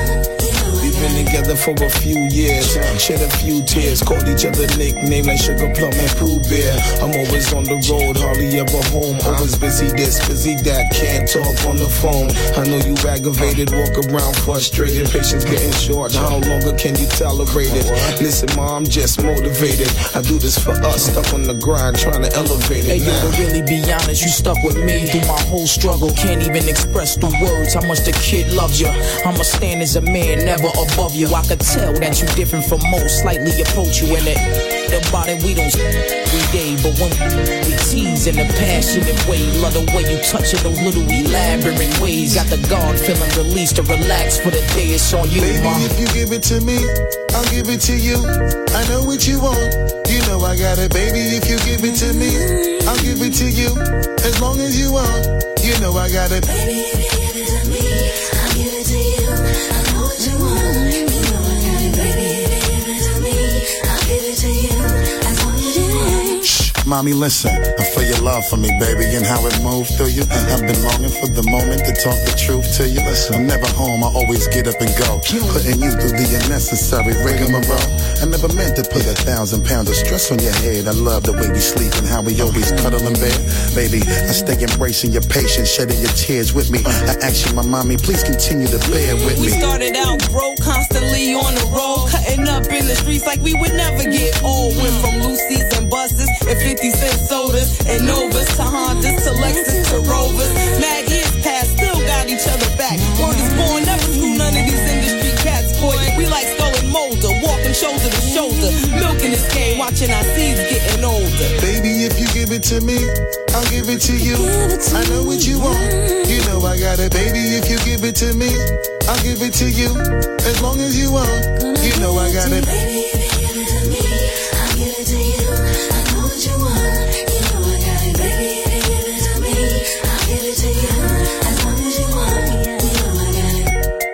Been together for a few years, shed a few tears, called each other nicknames like Sugar Plum and Pooh Bear. I'm always on the road, hardly ever home. Always busy this, busy that, can't talk on the phone. I know you aggravated, walk around frustrated, patience getting short. How longer can you tolerate it? Listen, mom, I'm just motivated. I do this for us, stuck on the grind, trying to elevate it. Hey, yo, to really be honest, you stuck with me through my whole struggle. Can't even express the words how much the kid loves you. I'ma stand as a man, never above you. I could tell that you different from most, slightly approach you in it. The body we don't every day, but when we tease in a passionate way, love the way you touch it, those little elaborate ways. Got the guard feeling released to relax for the day. It's on you, Baby, mom. if you give it to me, I'll give it to you. I know what you want. You know I got it. Baby, if you give it to me, I'll give it to you. As long as you want, you know I got it. Baby, if you give it to me, I'll give it to you. I know what you want. You know I got it. Baby, if you give it to me, I'll give it to you. As long as you want. Shh, mommy, listen. I feel your love for me, baby, and how it moved through you. I've been longing for the moment to talk the truth to you. I'm never home, I always get up and go. Putting you through the unnecessary rigmarole. I never meant to put a thousand pounds of stress on your head. I love the way we sleep and how we always cuddle in bed. Baby, I stay embracing your patience, shedding your tears with me. I ask you, my mommy, please continue to bear with We me. started out broke, constantly on the road, cutting up in the streets like we would never get old. Went from Lucy's and buses and fifty cent sodas and Novas to Hondas to Lexus to Rovers. Mad years past, still got each other back. Word is born, never screw none of these industry cats, boy. We like Skull and Molder, walking shoulder to shoulder, milking this game, watching our seeds getting older. Baby, if you give it to me, I'll give it to you. I know what you want. You know I got it. Baby, if you give it to me, I'll give it to you. As long as you want, you know I got it. Baby, if you give it to me, I'll give it to you. I know what you want. You know I got it. Baby, if you give it to me, I'll give it to you. As long as you want, you know I got it.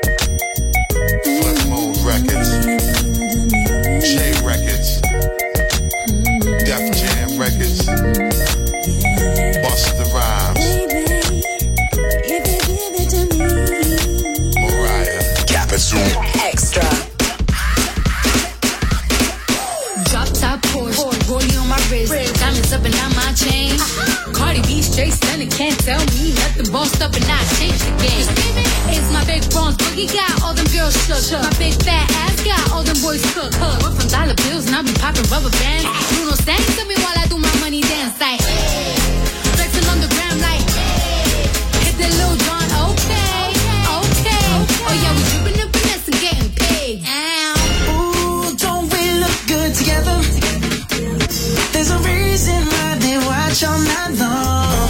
Flip Mode Records, J Records, Def Jam Records, Busta Rhymes, Mariah, Capital face and it can't tell me nothing. Bossed up and I changed the game. It's my big bronze boogie got all them girls shook. My big fat ass got all them boys cook. We're from dollar bills and I be popping rubber bands. Bruno sang to me while I do my money dance like flexing on the gram like hit the Lil Jon, okay, okay. Oh yeah, we dripping and finesse and getting paid. Ooh, don't we look good together? There's a reason why they watch all night long.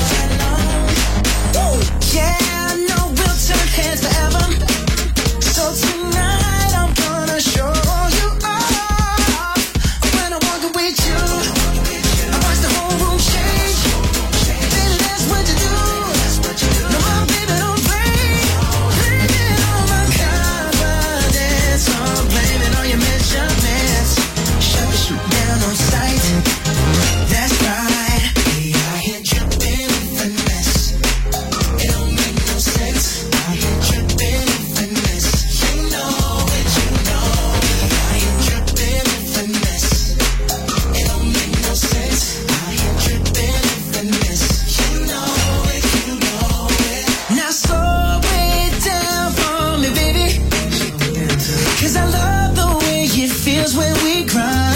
Yeah, I know we'll turn heads forever. So tonight I'm gonna show you off. When I walk with you, I watch the whole room change. Baby, that's what you do. No, my baby don't play. Blame it on my confidence. Oh, blame it on your measurements. Shut the shoot down on sight. That's right. We out here dripping with finesse. It don't make no sense. Out here dripping with finesse. You know it, you know it. Out here dripping with finesse. It don't make no sense. Out here dripping with finesse. You know it, you know it. Now slow it down for me, baby. 'Cause I love the way it feels when we grind.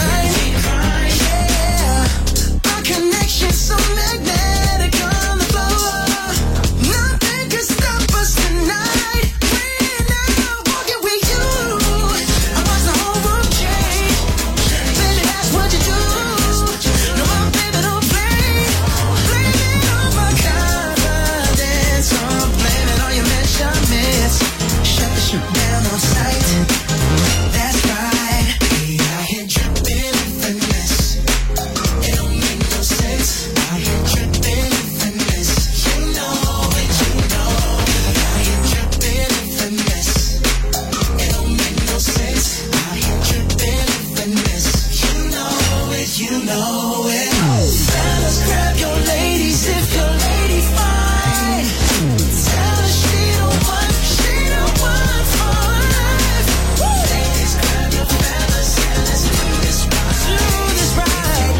Connection so magnetic on the floor. Nothing can stop us tonight. When I'm walking with you, I watch the whole room change. Baby, that's what you do. No, my baby don't play. Blame it on my confidence. Oh, blame it on your measurements. Shut the shoot down on sight. That's right. We out here dripping with finesse. It don't make no sense. Out here dripping with finesse. You know it, you know it. Out here dripping with finesse. It don't make no sense. Out here dripping with finesse. You know it, you know it. Fellas, grab your ladies if your lady fine. Tell her she the one, she the one for life. Ladies, grab your fellas and let's do this right. Do this right.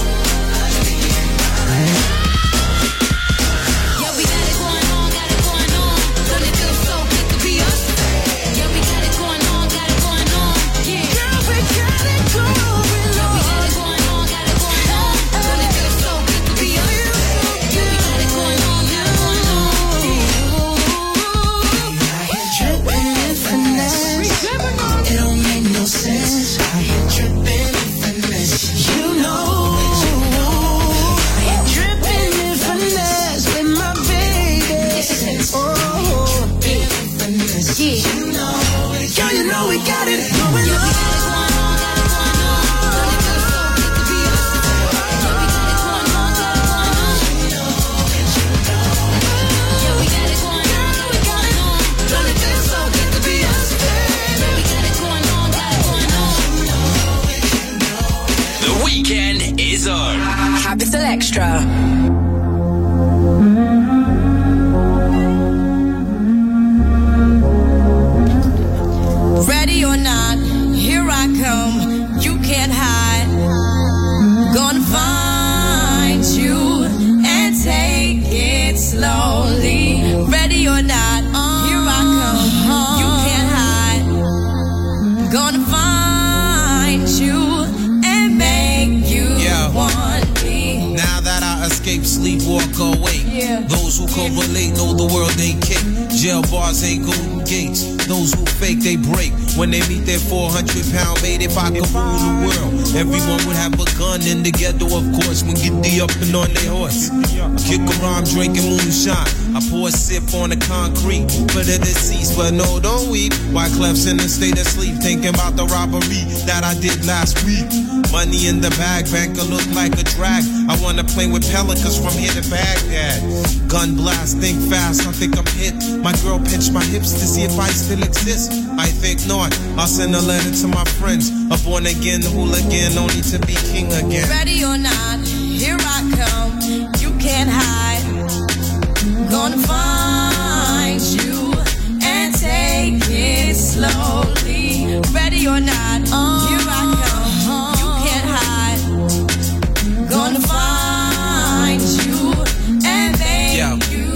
Yeah, we got it going on, got it going on. Don't it feel so good to be us? Yeah, we got it going on, got it going on. Yeah, girl, we got it going on. Yeah, we got it going on, got it going on. Don't it feel so good to be us? Yeah, we got it going on, got it going on. Out here dripping with finesse. It don't make no sense. Out here dripping with finesse. You know. Out here dripping with finesse with my baby. Oh, dripping with finesse. You know it. Girl, you know we got it going on. The weekend is on. Capital Extra. Ready or not, here I come. You can't hide. Gonna find you and take it slowly. Ready or not, here I come. You can't hide. Gonna find you and make you Yeah. want me. Now that I escape, sleep, walk awake. Yeah. Those who correlate know the world ain't cake. Jail bars ain't golden gates. Those who fake, they break. When they meet their four hundred pound mate, if I could rule the world, everyone would have a gun in the ghetto, of course, when get the up and on their horse. Kick around drinking moonshine. I pour a sip on the concrete for the deceased, but no, don't weep. Why Clef's in a state of sleep, thinking about the robbery that I did last week. Money in the bag, banker look like a drag. I wanna play with pelicans from here to Baghdad. Gun blast, think fast, I think I'm hit. My girl pinched my hips to see if I still exist. I think not. I'll send a letter to my friends. A born again hooligan, only to be king again. Ready or not, here I come. You can't hide. Gonna find you and take it slowly. Ready or not, here I come. You can't hide. Gonna find you and make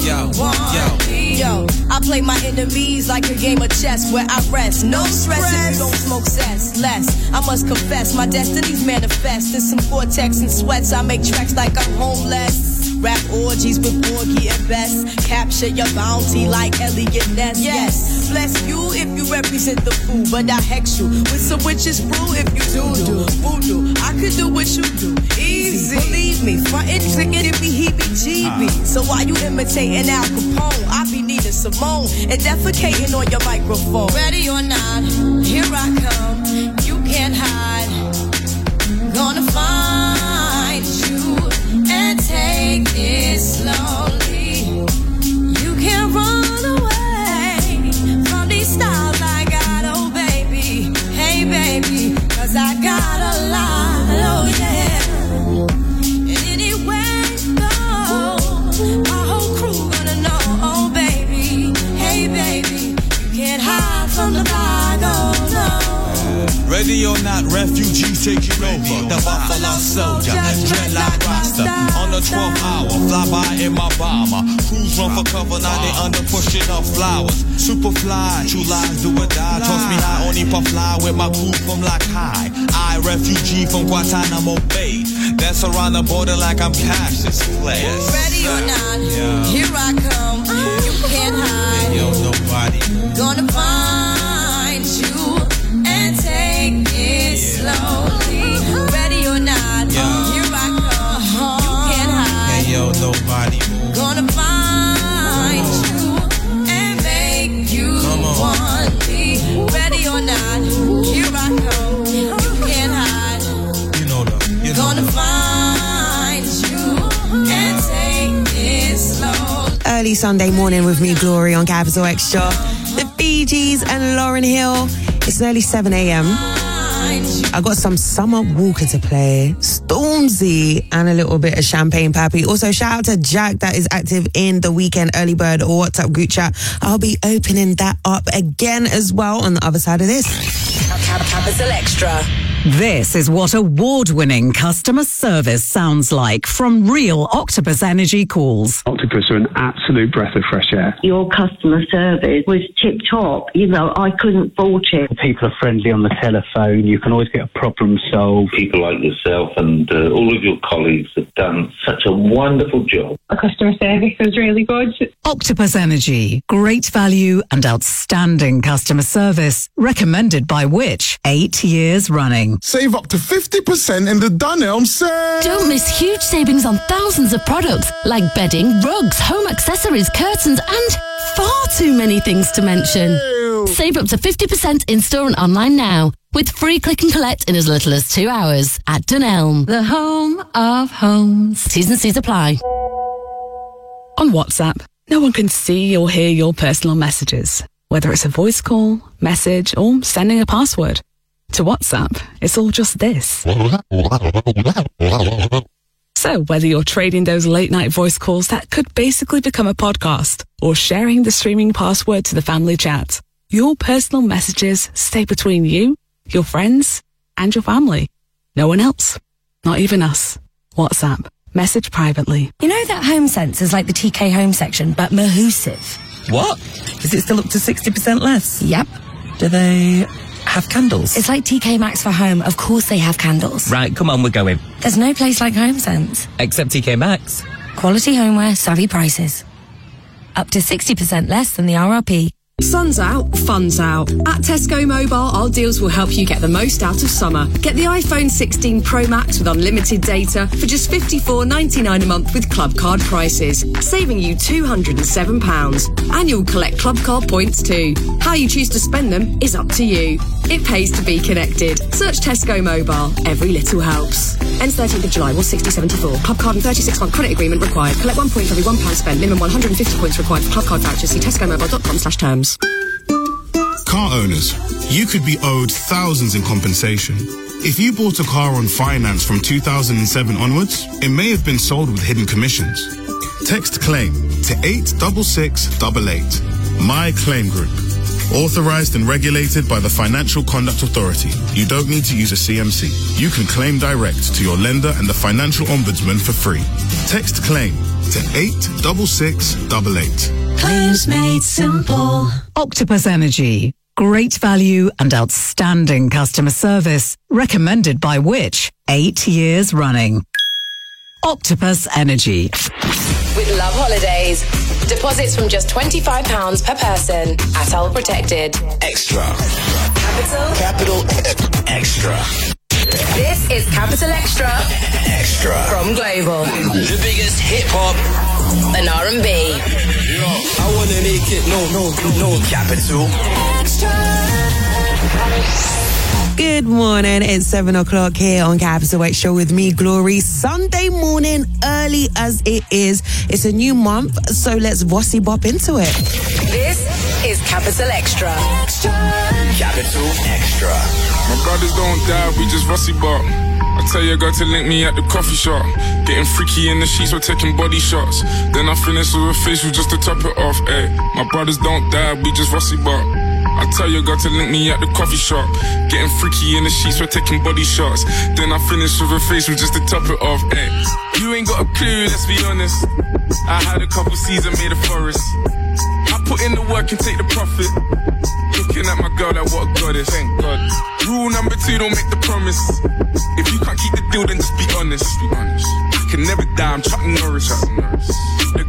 yo, yo, yo. I play my enemies like a game of chess where I rest. No stress if you don't smoke cess. Less, I must confess, my destinies manifest. In some Vortex and sweats, I make tracks like I'm homeless. Rap orgies with Borgie and Best. Capture your bounty like Elliot Ness. Yes, bless you if you represent the fool, but I hex you with some witches brew if you do do voodoo. I could do what you do, easy. Believe me, frontin' clickin' it be heebie-jeebie. So while you imitating Al Capone, I be needing Simone and defecating on your microphone. Ready or not, here I come. You can't hide. Gonna find you and take it slowly. You can't run away from these styles I got, oh baby. Hey baby, cause I got a lot, oh yeah. And anywhere you go, my whole crew gonna know, oh baby. Hey baby, you can't hide from the block, oh no. Ready or not, refugees taking over. The Buffalo Soldier, dreadlock roster. On the twelfth hour, fly by in my bomber. Crews run for cover, now they under pushing up flowers. Superfly, true lies do or die. Toss me high, only puff fly with my crew from like high. I, refugee from Guantanamo Bay. Dance around the border like I'm Cassius Clay. Ready or not, here I come. You can't hide. Yo, nobody gonna find you and take it slowly. Ready or not, here I come. You can't hide. Hey, yo, nobody gonna find you and make you want me. Ready or not, here I come. You can't hide. You know the, you know gonna the. find you and take it slowly. Early Sunday morning with me, Glory, on Capital Extra. The Bee Gees and Lauryn Hill. It's nearly seven a.m. I got some Summer Walker to play, Stormzy, and a little bit of Champagne Pappy. Also, shout out to Jack that is active in the Weekend Early Bird or WhatsApp group chat. I'll be opening that up again as well on the other side of this. Capital Extra. This is what award-winning customer service sounds like from real Octopus Energy calls. Octopus are an absolute breath of fresh air. Your customer service was tip-top. You know, I couldn't fault it. People are friendly on the telephone. You can always get a problem solved. People like yourself and uh, all of your colleagues have done such a wonderful job. The customer service was really good. Octopus Energy. Great value and outstanding customer service. Recommended by Which? Eight years running. Save up to fifty percent in the Dunelm sale. Don't miss huge savings on thousands of products like bedding, rugs, home accessories, curtains, and far too many things to mention. Ew. Save up to fifty percent in-store and online now with free click and collect in as little as two hours at Dunelm, the home of homes. T's and C's apply. On WhatsApp, no one can see or hear your personal messages, whether it's a voice call, message, or sending a password. To WhatsApp, it's all just this. So whether you're trading those late night voice calls that could basically become a podcast or sharing the streaming password to the family chat, your personal messages stay between you, your friends, and your family. No one else. Not even us. WhatsApp. Message privately. You know that Home Sense is like the T K Home section, but Mahusive. What? Is it still up to sixty percent less? Yep. Do they have candles? It's like T K Maxx for home. Of course they have candles. Right, come on, we're going. There's no place like Home Sense. Except T K Maxx. Quality homeware, savvy prices. Up to sixty percent less than the R R P. Sun's out, fun's out. At Tesco Mobile, our deals will help you get the most out of summer. Get the iPhone sixteen Pro Max with unlimited data for just fifty-four ninety-nine a month with Club Card prices, saving you two hundred seven pounds. And you'll collect Club Card points too. How you choose to spend them is up to you. It pays to be connected. Search Tesco Mobile. Every little helps. Ends thirteenth of July, was sixty seventy-four. Club Card and thirty-six month credit agreement required. Collect one point for every one pound spent. Minimum one hundred fifty points required for Club Card vouchers. See tesco mobile dot com slash terms. Car owners, you could be owed thousands in compensation. If you bought a car on finance from two thousand seven onwards, it may have been sold with hidden commissions. Text CLAIM to eight six six eight eight. My Claim Group. Authorized and regulated by the Financial Conduct Authority. You don't need to use a C M C. You can claim direct to your lender and the Financial Ombudsman for free. Text CLAIM to eight six six eight eight. Claims made simple. Octopus Energy. Great value and outstanding customer service. Recommended by Which? Eight years running. Octopus Energy. With Love Holidays. Deposits from just twenty-five pounds per person. At all protected. Extra. Capital. Capital Extra. This is Capital Extra. Extra. From Global. The biggest hip hop and R and B. I wanna make it no, no, no. Capital Extra. Good morning. It's seven o'clock here on Capital Extra with me, Glory. Sunday morning, early as it is. It's a new month, so let's vossy bop into it. This is Capital Extra. Extra. Capital Extra. My brothers don't die, we just rusty bop. I tell your girl to link me at the coffee shop. Getting freaky in the sheets, we're taking body shots. Then I finish with a facial just to top it off, ayy. My brothers don't die, we just rusty bop. I tell your girl to link me at the coffee shop. Getting freaky in the sheets, we're taking body shots. Then I finish with a facial just to top it off, ayy. You ain't got a clue, let's be honest. I had a couple seasons made a forest. I put in the work and take the profit. Looking at my girl like what a goddess. Thank God. Rule number two, don't make the promise. If you can't keep the deal, then just be honest. Be honest. I can never die, I'm Chuck Norris. Chuck Norris.